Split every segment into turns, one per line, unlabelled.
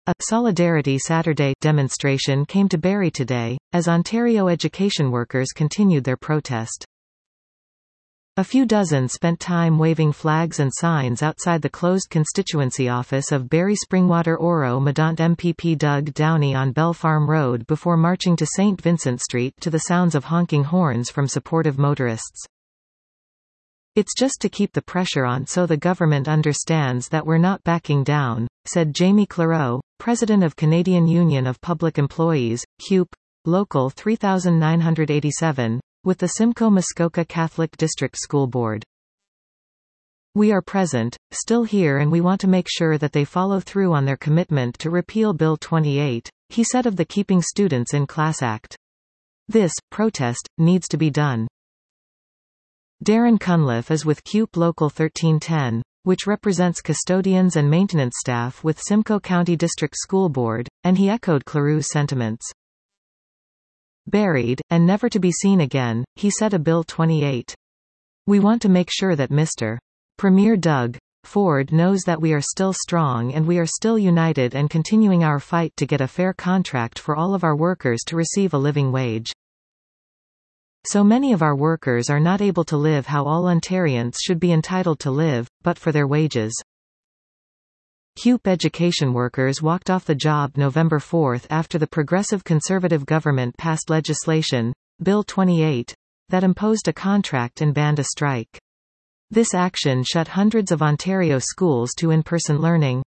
A Solidarity Saturday demonstration came to Barrie today, as Ontario education workers continued their protest. A few dozen spent time waving flags and signs outside the closed constituency office of Barrie Springwater Oro Medant MPP Doug Downey on Bell Farm Road before marching to St. Vincent Street to the sounds of honking horns from supportive motorists. "It's just to keep the pressure on so the government understands that we're not backing down," said Jamie Clareau, president of Canadian Union of Public Employees, CUPE, Local 3987, with the Simcoe Muskoka Catholic District School Board. "We are present, still here, and we want to make sure that they follow through on their commitment to repeal Bill 28, he said of the Keeping Students in Class Act. "This protest needs to be done." Darren Cunliffe is with CUPE Local 1310, which represents custodians and maintenance staff with Simcoe County District School Board, and he echoed Clareau's sentiments. "Buried, and never to be seen again," he said of Bill 28. "We want to make sure that Mr. Premier Doug Ford knows that we are still strong and we are still united and continuing our fight to get a fair contract for all of our workers to receive a living wage. So many of our workers are not able to live how all Ontarians should be entitled to live, but for their wages." CUPE education workers walked off the job November 4 after the Progressive Conservative government passed legislation, Bill 28, that imposed a contract and banned a strike. This action shut hundreds of Ontario schools to in-person learning.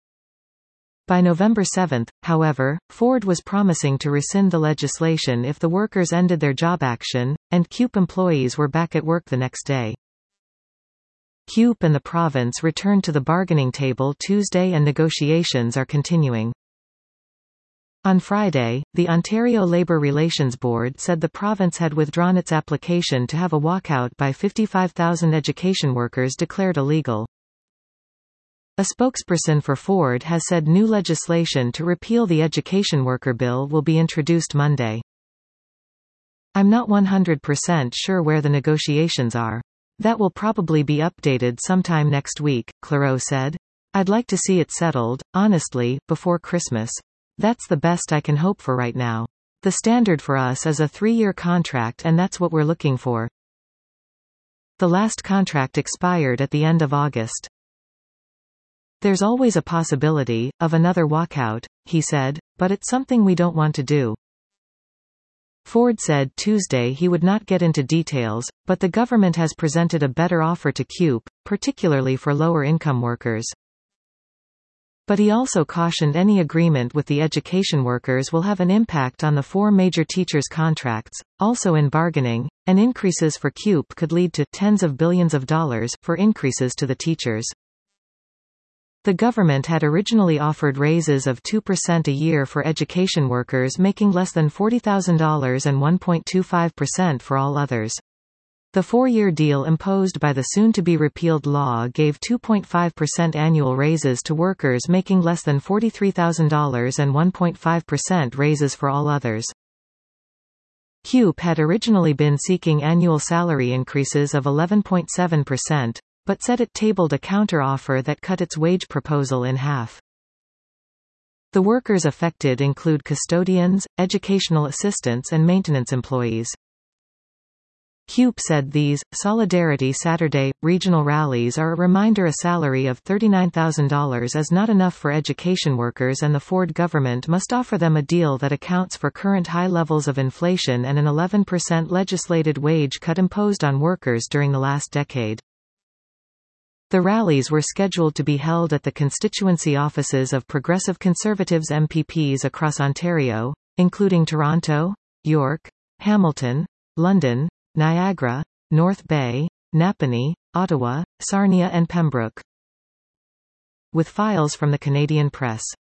By November 7, however, Ford was promising to rescind the legislation if the workers ended their job action, and CUPE employees were back at work the next day. CUPE and the province returned to the bargaining table Tuesday and negotiations are continuing. On Friday, the Ontario Labour Relations Board said the province had withdrawn its application to have a walkout by 55,000 education workers declared illegal. A spokesperson for Ford has said new legislation to repeal the education worker bill will be introduced Monday. "I'm not 100% sure where the negotiations are. That will probably be updated sometime next week," Clareau said. "I'd like to see it settled, honestly, before Christmas. That's the best I can hope for right now. The standard for us is a 3-year contract and that's what we're looking for." The last contract expired at the end of August. "There's always a possibility of another walkout," he said, "but it's something we don't want to do." Ford said Tuesday he would not get into details, but the government has presented a better offer to CUPE, particularly for lower-income workers. But he also cautioned any agreement with the education workers will have an impact on the 4 major teachers' contracts, also in bargaining, and increases for CUPE could lead to tens of billions of dollars for increases to the teachers. The government had originally offered raises of 2% a year for education workers making less than $40,000 and 1.25% for all others. The 4-year deal imposed by the soon-to-be-repealed law gave 2.5% annual raises to workers making less than $43,000 and 1.5% raises for all others. CUPE had originally been seeking annual salary increases of 11.7%. But said it tabled a counter-offer that cut its wage proposal in half. The workers affected include custodians, educational assistants and maintenance employees. CUPE said these Solidarity Saturday regional rallies are a reminder a salary of $39,000 is not enough for education workers and the Ford government must offer them a deal that accounts for current high levels of inflation and an 11% legislated wage cut imposed on workers during the last decade. The rallies were scheduled to be held at the constituency offices of Progressive Conservatives MPPs across Ontario, including Toronto, York, Hamilton, London, Niagara, North Bay, Napanee, Ottawa, Sarnia and Pembroke. With files from the Canadian Press.